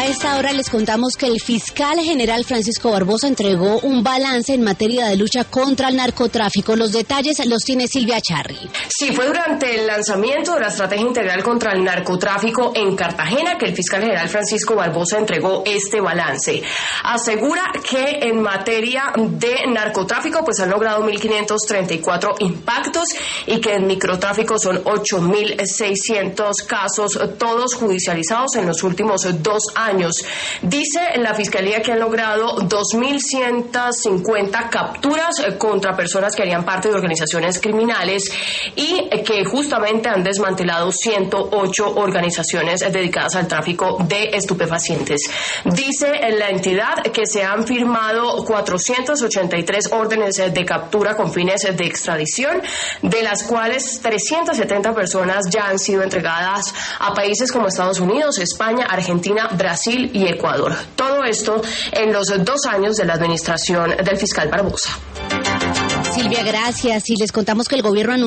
esta hora les contamos que el fiscal general Francisco Barbosa entregó un balance en materia de lucha contra el narcotráfico. Los detalles los tiene Silvia Charri. Sí, fue durante el lanzamiento de la Estrategia Integral contra el Narcotráfico en Cartagena que el fiscal general Francisco Barbosa entregó este balance. Asegura que en materia de narcotráfico pues han logrado 1.534 impactos y que en microtráfico son 8.600 casos, todos judicializados en los últimos 2 años. Dice la Fiscalía que han logrado 2.150 capturas contra personas que harían parte de organizaciones criminales y que justamente han desmantelado 108 organizaciones dedicadas al tráfico de estupefacientes. Dice la entidad que se han firmado 483 órdenes de captura con fines de extradición, de las cuales 370 personas ya han sido entregadas a países como Estados Unidos, España, Argentina, Brasil y Ecuador. Todo esto en los 2 años de la administración del fiscal Barbosa. Silvia, gracias. Y les contamos que el gobierno anunció